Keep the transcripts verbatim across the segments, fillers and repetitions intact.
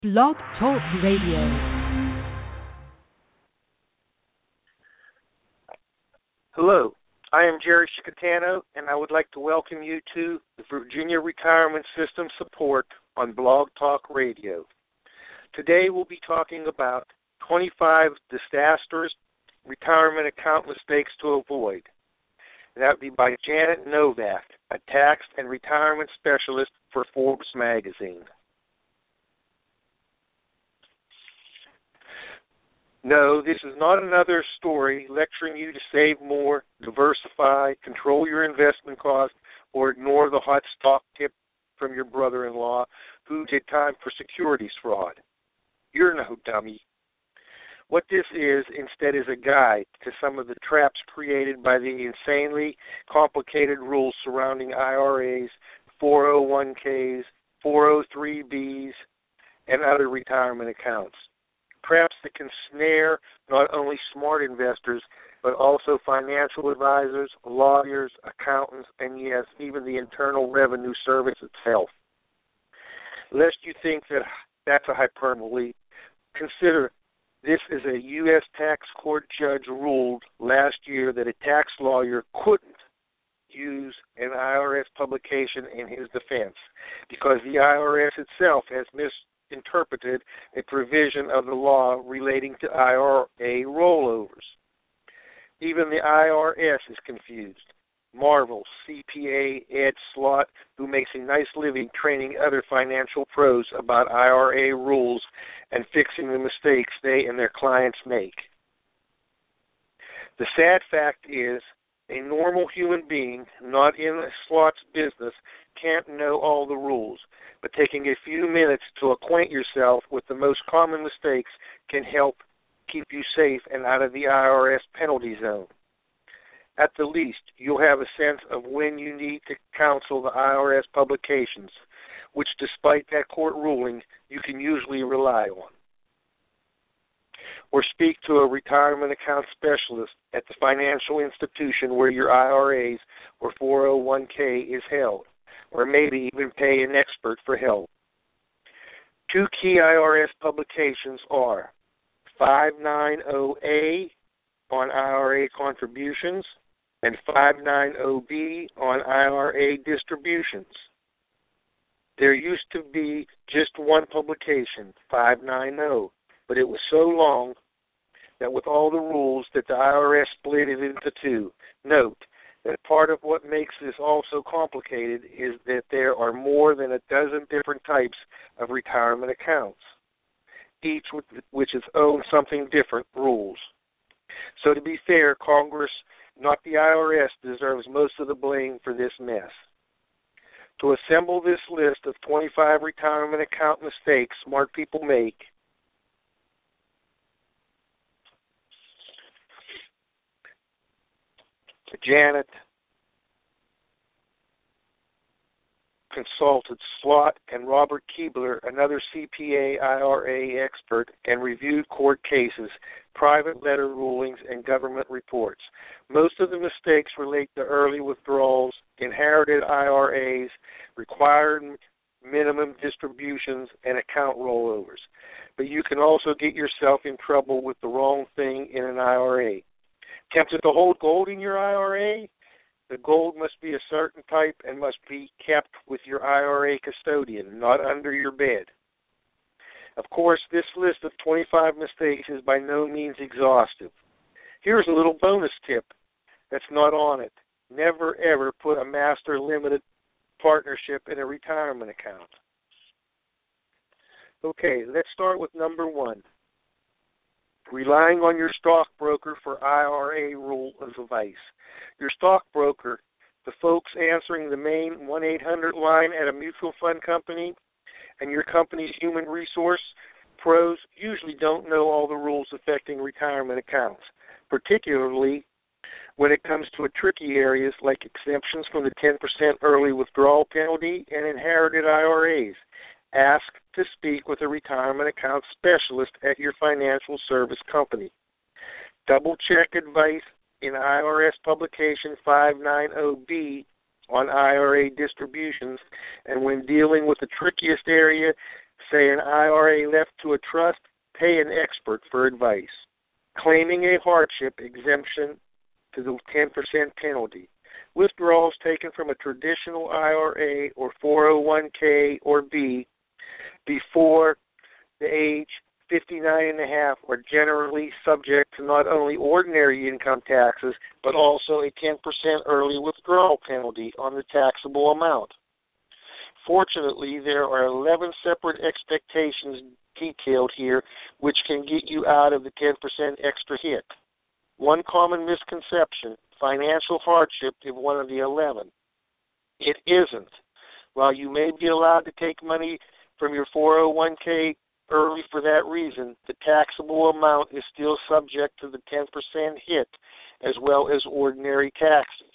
Blog Talk Radio. Hello, I am Jerry Chicatano, and I would like to welcome you to the Virginia Retirement System Support on Blog Talk Radio. Today we'll be talking about twenty-five disastrous retirement account mistakes to avoid. That would be by Janet Novak, a tax and retirement specialist for Forbes magazine. No, this is not another story lecturing you to save more, diversify, control your investment costs, or ignore the hot stock tip from your brother-in-law who did time for securities fraud. You're no dummy. What this is, instead, is a guide to some of the traps created by the insanely complicated rules surrounding I R As, four oh one k's, four oh three b's, and other retirement accounts. Traps that can snare not only smart investors, but also financial advisors, lawyers, accountants, and yes, even the Internal Revenue Service itself. Lest you think that that's a hyperbole, consider this is a U S tax court judge ruled last year that a tax lawyer couldn't use an I R S publication in his defense because the I R S itself has misinterpreted a provision of the law relating to I R A rollovers. Even the I R S is confused. Marvel, C P A Ed Slott, who makes a nice living training other financial pros about I R A rules and fixing the mistakes they and their clients make. The sad fact is, a normal human being, not in Slott's business, can't know all the rules, but taking a few minutes to acquaint yourself with the most common mistakes can help keep you safe and out of the I R S penalty zone. At the least, you'll have a sense of when you need to counsel the I R S publications, which despite that court ruling, you can usually rely on. Or speak to a retirement account specialist at the financial institution where your I R As or four oh one k is held, or maybe even pay an expert for help. Two key I R S publications are five ninety A on I R A contributions and five ninety B on I R A distributions. There used to be just one publication, five ninety, but it was so long that with all the rules that the I R S split it into two. Note that part of what makes this all so complicated is that there are more than a dozen different types of retirement accounts, each with which its own something different rules. So to be fair, Congress, not the I R S, deserves most of the blame for this mess. To assemble this list of twenty-five retirement account mistakes smart people make, Janet consulted Slott and Robert Keebler, another C P A I R A expert, and reviewed court cases, private letter rulings, and government reports. Most of the mistakes relate to early withdrawals, inherited I R As, required minimum distributions, and account rollovers. But you can also get yourself in trouble with the wrong thing in an I R A. Tempted to hold gold in your I R A? The gold must be a certain type and must be kept with your I R A custodian, not under your bed. Of course, this list of twenty-five mistakes is by no means exhaustive. Here's a little bonus tip that's not on it. Never, ever put a master limited partnership in a retirement account. Okay, let's start with number one. Relying on your stockbroker for I R A rule of advice. Your stockbroker, the folks answering the main one eight hundred line at a mutual fund company, and your company's human resource pros usually don't know all the rules affecting retirement accounts, particularly when it comes to tricky areas like exemptions from the ten percent early withdrawal penalty and inherited I R As. Ask to speak with a retirement account specialist at your financial service company. Double-check advice in I R S publication five ninety B on I R A distributions, and when dealing with the trickiest area, say an I R A left to a trust, pay an expert for advice. Claiming a hardship exemption to the ten percent penalty. Withdrawals taken from a traditional I R A or four oh one k or B before the age fifty-nine and a half are generally subject to not only ordinary income taxes, but also a ten percent early withdrawal penalty on the taxable amount. Fortunately, there are eleven separate expectations detailed here which can get you out of the ten percent extra hit. One common misconception, financial hardship is one of the eleven. It isn't. While you may be allowed to take money from your four oh one k early for that reason, the taxable amount is still subject to the ten percent hit as well as ordinary taxes.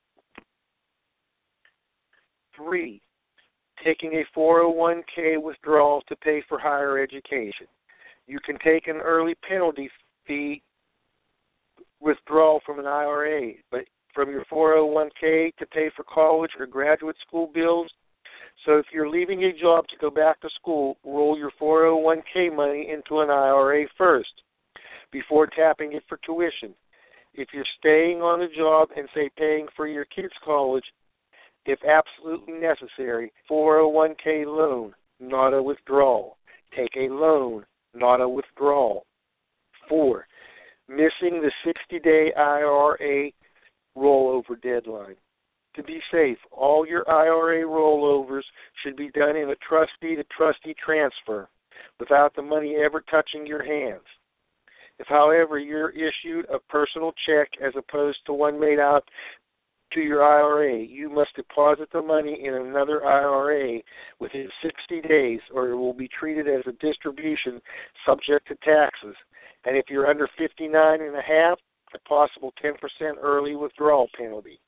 Three, taking a four oh one k withdrawal to pay for higher education. You can take an early penalty fee withdrawal from an I R A, but from your four oh one k to pay for college or graduate school bills. So if you're leaving a job to go back to school, roll your four oh one k money into an I R A first before tapping it for tuition. If you're staying on the job and, say, paying for your kids' college, if absolutely necessary, four oh one k loan, not a withdrawal. Take a loan, not a withdrawal. Four, missing the sixty-day I R A rollover deadline. To be safe, all your I R A rollovers should be done in a trustee-to-trustee transfer without the money ever touching your hands. If, however, you're issued a personal check as opposed to one made out to your I R A, you must deposit the money in another I R A within sixty days, or it will be treated as a distribution subject to taxes. And if you're under fifty-nine and a half, a possible ten percent early withdrawal penalty.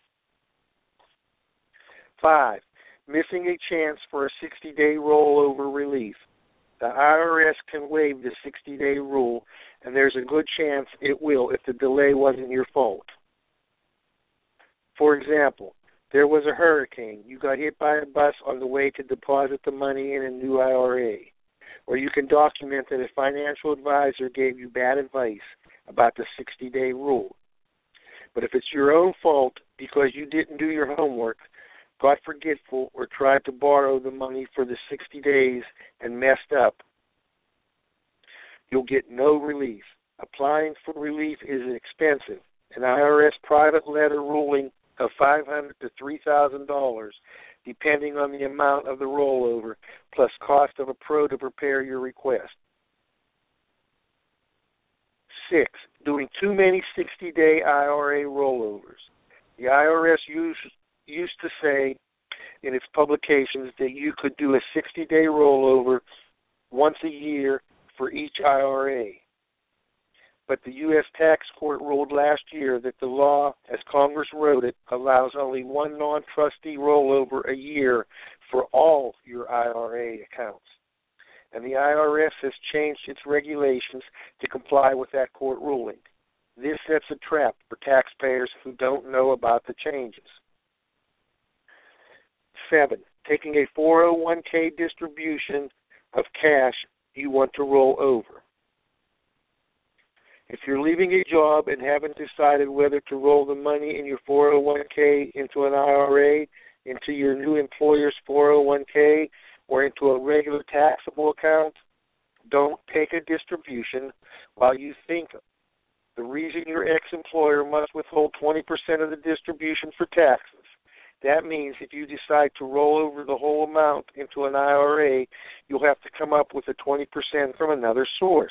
Five, missing a chance for a sixty-day rollover relief. The I R S can waive the sixty-day rule, and there's a good chance it will if the delay wasn't your fault. For example, there was a hurricane. You got hit by a bus on the way to deposit the money in a new I R A. Or you can document that a financial advisor gave you bad advice about the sixty-day rule. But if it's your own fault because you didn't do your homework, got forgetful, or tried to borrow the money for the sixty days and messed up, you'll get no relief. Applying for relief is expensive. An I R S private letter ruling of five hundred dollars to three thousand dollars, depending on the amount of the rollover, plus cost of a pro to prepare your request. Six, doing too many sixty-day I R A rollovers. The I R S used, used to say in its publications that you could do a sixty-day rollover once a year for each I R A. But the U S Tax Court ruled last year that the law, as Congress wrote it, allows only one non-trustee rollover a year for all your I R A accounts. And the I R S has changed its regulations to comply with that court ruling. This sets a trap for taxpayers who don't know about the changes. Seven, taking a four oh one k distribution of cash you want to roll over. If you're leaving a job and haven't decided whether to roll the money in your four oh one k into an I R A, into your new employer's four oh one k, or into a regular taxable account, don't take a distribution while you think the reason your ex-employer must withhold twenty percent of the distribution for taxes. That means if you decide to roll over the whole amount into an I R A, you'll have to come up with a twenty percent from another source.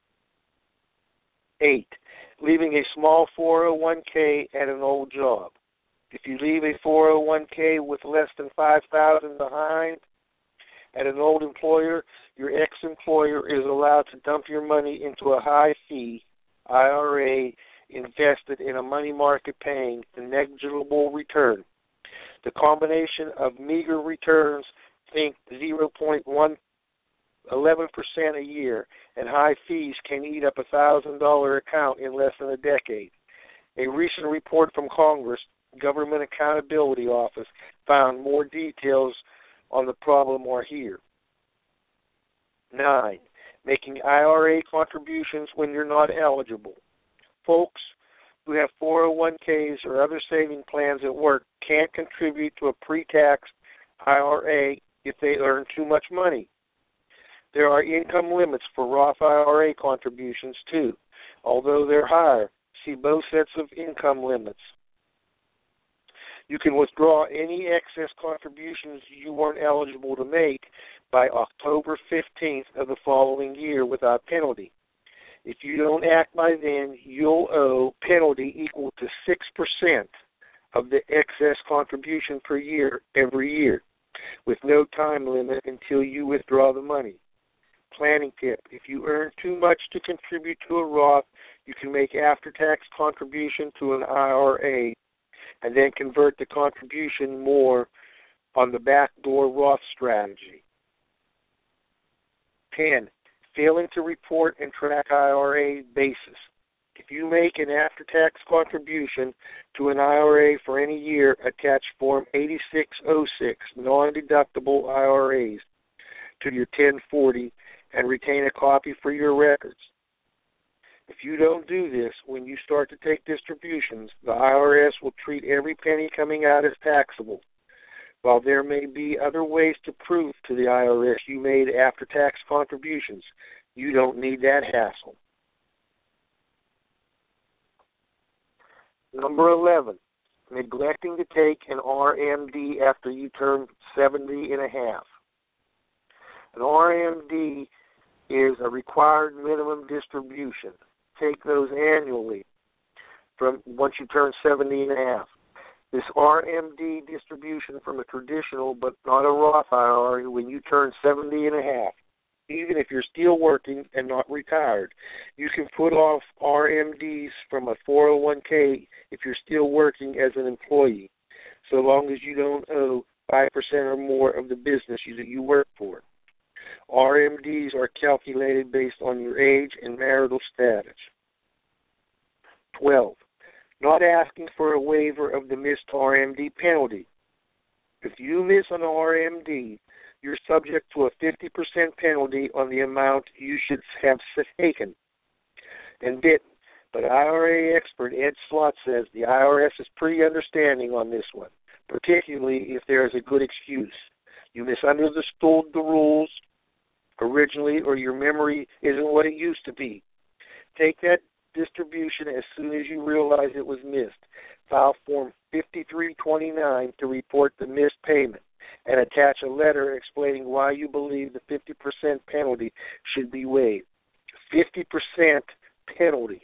Eight, leaving a small four oh one k at an old job. If you leave a four oh one k with less than five thousand dollars behind at an old employer, your ex-employer is allowed to dump your money into a high-fee I R A invested in a money market paying a negligible return. The combination of meager returns, think zero point one eleven percent a year, and high fees can eat up a one thousand dollars account in less than a decade. A recent report from Congress, Government Accountability Office, found more details on the problem are here. Nine, making I R A contributions when you're not eligible. Folks who have four oh one k's or other saving plans at work can't contribute to a pre-tax I R A if they earn too much money. There are income limits for Roth I R A contributions too, although they're higher. See both sets of income limits. You can withdraw any excess contributions you weren't eligible to make by October fifteenth of the following year without penalty. If you don't act by then, you'll owe penalty equal to six percent of the excess contribution per year every year, with no time limit until you withdraw the money. Planning tip: if you earn too much to contribute to a Roth, you can make after-tax contribution to an I R A and then convert the contribution more on the backdoor Roth strategy. ten. Failing to report and track I R A basis. If you make an after-tax contribution to an I R A for any year, attach Form eighty-six oh six, non-deductible I R As, to your ten forty and retain a copy for your records. If you don't do this, when you start to take distributions, the I R S will treat every penny coming out as taxable. While there may be other ways to prove to the I R S you made after-tax contributions, you don't need that hassle. Number eleven, neglecting to take an R M D after you turn seventy and a half. An R M D is a required minimum distribution. Take those annually from once you turn seventy and a half. This R M D distribution from a traditional but not a Roth I R A when you turn seventy and a half. Even if you're still working and not retired, you can put off R M Ds from a four oh one k if you're still working as an employee, so long as you don't owe five percent or more of the business that you work for. R M Ds are calculated based on your age and marital status. twelve. Not asking for a waiver of the missed R M D penalty. If you miss an R M D, you're subject to a fifty percent penalty on the amount you should have taken and didn't. But I R A expert Ed Slott says the I R S is pretty understanding on this one, particularly if there is a good excuse. You misunderstood the rules originally, or your memory isn't what it used to be. Take that distribution as soon as you realize it was missed. File Form fifty-three twenty-nine to report the missed payment and attach a letter explaining why you believe the fifty percent penalty should be waived. fifty percent penalty.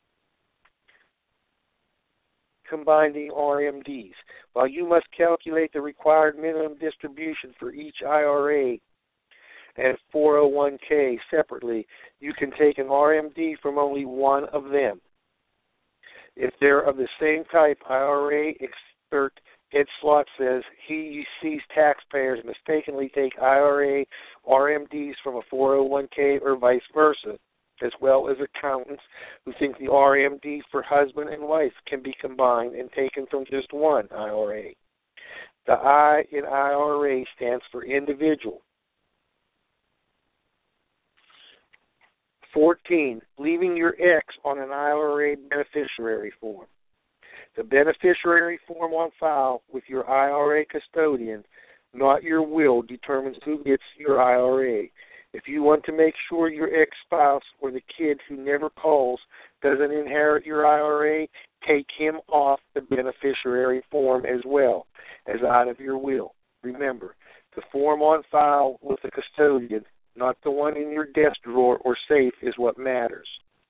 Combining R M Ds. While you must calculate the required minimum distribution for each I R A and four oh one k separately, you can take an R M D from only one of them. If they're of the same type, I R A expert Ed Slott says he sees taxpayers mistakenly take I R A R M Ds from a four oh one k or vice versa, as well as accountants who think the R M D for husband and wife can be combined and taken from just one I R A. The I in I R A stands for individual. fourteen. Leaving your ex on an I R A beneficiary form. The beneficiary form on file with your I R A custodian, not your will, determines who gets your I R A. If you want to make sure your ex-spouse or the kid who never calls doesn't inherit your I R A, take him off the beneficiary form as well as out of your will. Remember, the form on file with the custodian, not the one in your desk drawer or safe, is what matters.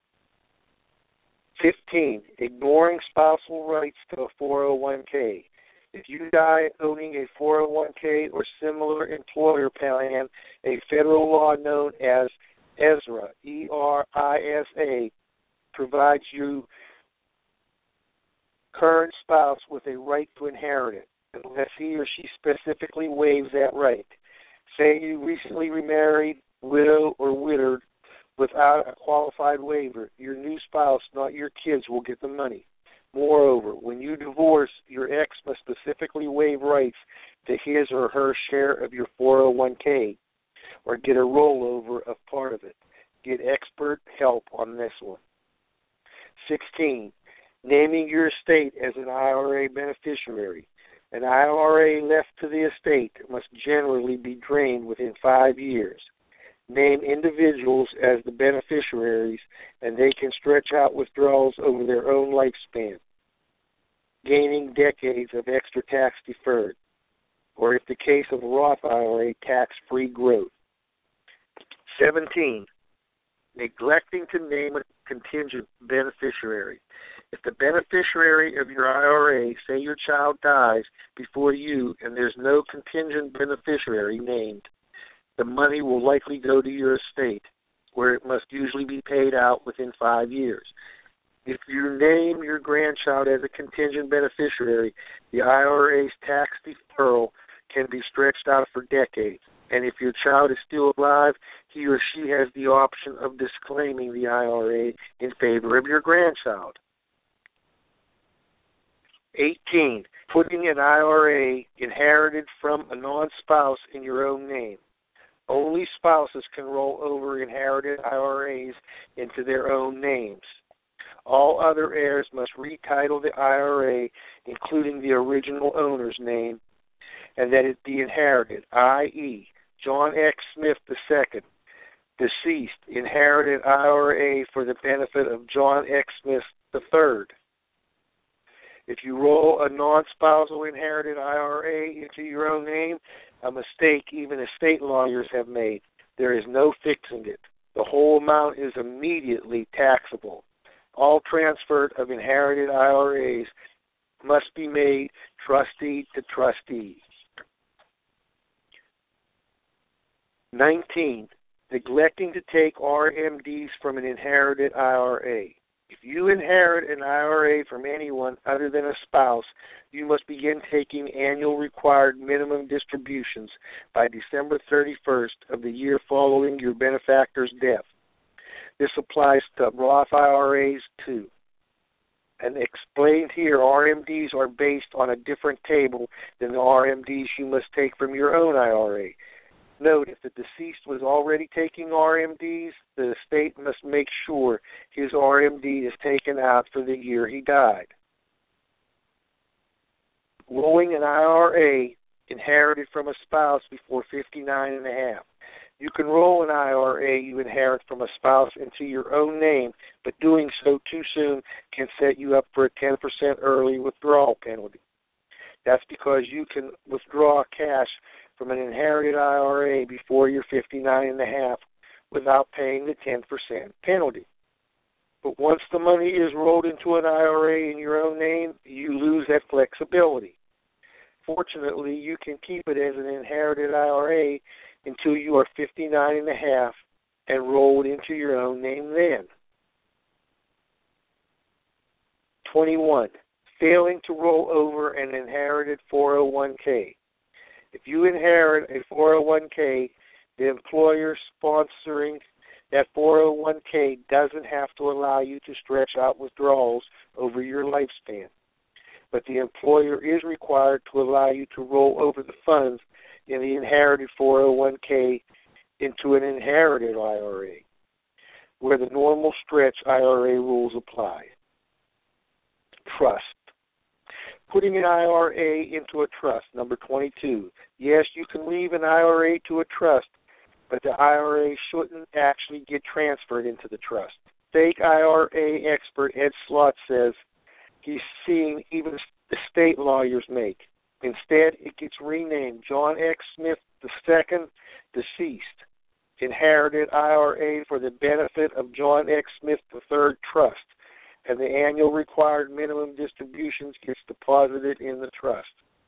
fifteen. Ignoring spousal rights to a four oh one k. If you die owning a four oh one k or similar employer plan, a federal law known as ESRA, E R I S A, provides you current spouse with a right to inherit it, unless he or she specifically waives that right. Say you recently remarried, widow, or widowed without a qualified waiver, your new spouse, not your kids, will get the money. Moreover, when you divorce, your ex must specifically waive rights to his or her share of your four oh one k. or get a rollover of part of it. Get expert help on this one. sixteen. Naming your estate as an I R A beneficiary. An I R A left to the estate must generally be drained within five years. Name individuals as the beneficiaries, and they can stretch out withdrawals over their own lifespan, gaining decades of extra tax deferred, or if the case of a Roth I R A, tax-free growth. seventeen. Neglecting to name a contingent beneficiary. If the beneficiary of your I R A, say your child dies before you and there's no contingent beneficiary named, the money will likely go to your estate, where it must usually be paid out within five years. If you name your grandchild as a contingent beneficiary, the I R A's tax deferral can be stretched out for decades. And if your child is still alive, he or she has the option of disclaiming the I R A in favor of your grandchild. eighteen. Putting an I R A inherited from a non-spouse in your own name. Only spouses can roll over inherited I R As into their own names. All other heirs must retitle the I R A, including the original owner's name, and that it be inherited, that is, John X. Smith the Second, deceased, inherited I R A for the benefit of John X. Smith the Third. If you roll a non-spousal inherited I R A into your own name, a mistake even estate lawyers have made. There is no fixing it. The whole amount is immediately taxable. All transfer of inherited I R As must be made trustee to trustee. nineteen. Neglecting to take R M Ds from an inherited I R A. If you inherit an I R A from anyone other than a spouse, you must begin taking annual required minimum distributions by December thirty-first of the year following your benefactor's death. This applies to Roth I R As too. And explained here, R M Ds are based on a different table than the R M Ds you must take from your own I R A. Note, if the deceased was already taking R M Ds, the estate must make sure his R M D is taken out for the year he died. Rolling an I R A inherited from a spouse before fifty-nine and a half. You can roll an I R A you inherit from a spouse into your own name, but doing so too soon can set you up for a ten percent early withdrawal penalty. That's because you can withdraw cash from an inherited I R A before you're fifty-nine and a half without paying the ten percent penalty. But once the money is rolled into an I R A in your own name, you lose that flexibility. Fortunately, you can keep it as an inherited I R A until you are fifty-nine and a half and roll it into your own name then. twenty-one. Failing to roll over an inherited four oh one k. If you inherit a four oh one k, the employer sponsoring that four oh one k doesn't have to allow you to stretch out withdrawals over your lifespan. But the employer is required to allow you to roll over the funds in the inherited four oh one k into an inherited I R A, where the normal stretch I R A rules apply. Trust. Putting an I R A into a trust, number twenty-two. Yes, you can leave an I R A to a trust, but the I R A shouldn't actually get transferred into the trust. Fake I R A expert Ed Slott says he's seeing even the state lawyers make. Instead, it gets renamed John X. Smith the Second, deceased, inherited I R A for the benefit of John X. Smith the Third Trust, and the annual required minimum distributions gets deposited in the trust.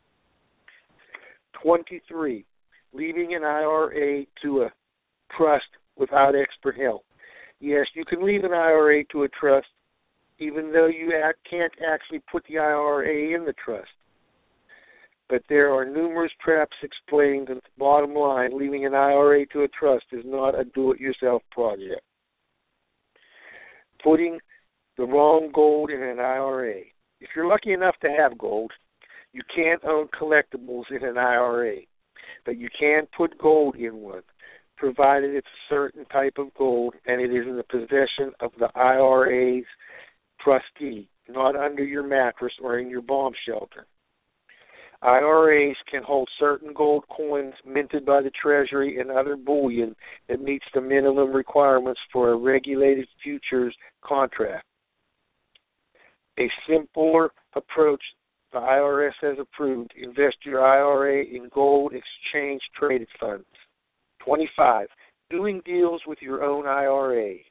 twenty-three. Leaving an I R A to a trust without expert help. Yes, you can leave an I R A to a trust even though you act, can't actually put the I R A in the trust. But there are numerous traps explained, and the bottom line, leaving an I R A to a trust is not a do-it-yourself project. Putting the wrong gold in an I R A. If you're lucky enough to have gold, you can't own collectibles in an I R A, but you can put gold in one. provided it's a certain type of gold and it is in the possession of the I R A's trustee, not under your mattress or in your bomb shelter. I R As can hold certain gold coins minted by the Treasury and other bullion that meets the minimum requirements for a regulated futures contract. A simpler approach the I R S has approved: invest your I R A in gold exchange traded funds. twenty-five. Doing deals with your own I R A.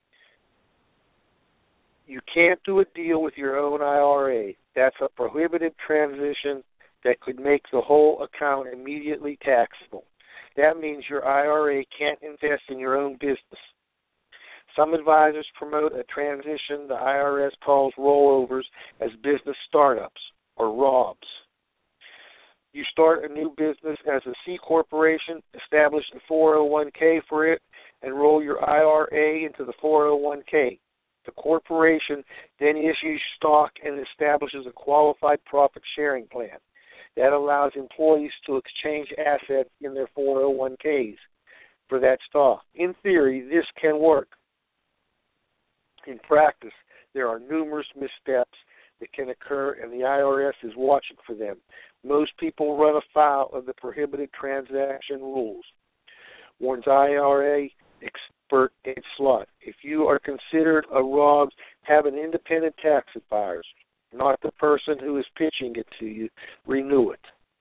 You can't do a deal with your own I R A. That's a prohibited transition that could make the whole account immediately taxable. That means your I R A can't invest in your own business. Some advisors promote a transition the I R S calls rollovers as business startups, or R O Bs. You start a new business as a C corporation, establish a four oh one k for it, and roll your I R A into the four oh one k. The corporation then issues stock and establishes a qualified profit-sharing plan. That allows employees to exchange assets in their four oh one k's for that stock. In theory, this can work. In practice, there are numerous missteps that can occur, and the I R S is watching for them. Most people run afoul of the prohibited transaction rules. Warns I R A expert Ed Slott. If you are considered a R O B, have an independent tax advisor, not the person who is pitching it to you. Renew it.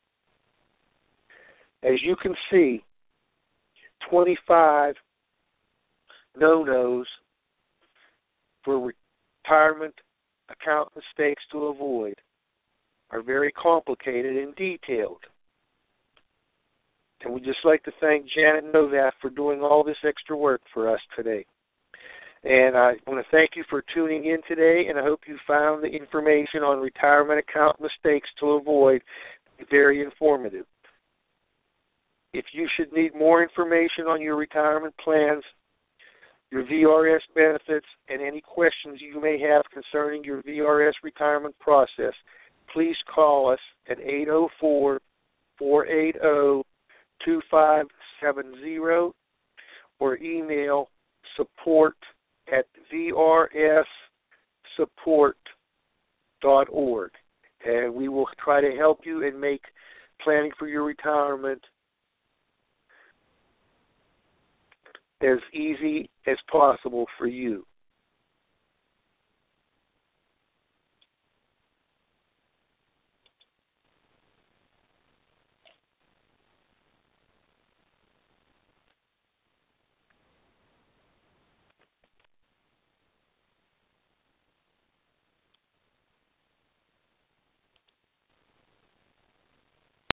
As you can see, twenty-five no-nos for retirement account mistakes to avoid are very complicated and detailed. And we'd just like to thank Janet Novak for doing all this extra work for us today. And I want to thank you for tuning in today, and I hope you found the information on retirement account mistakes to avoid very informative. If you should need more information on your retirement plans, your V R S benefits, and any questions you may have concerning your V R S retirement process, please call us at eight oh four, four eight oh, two five seven zero or email support at v r s support dot org. And we will try to help you and make planning for your retirement as easy as possible for you.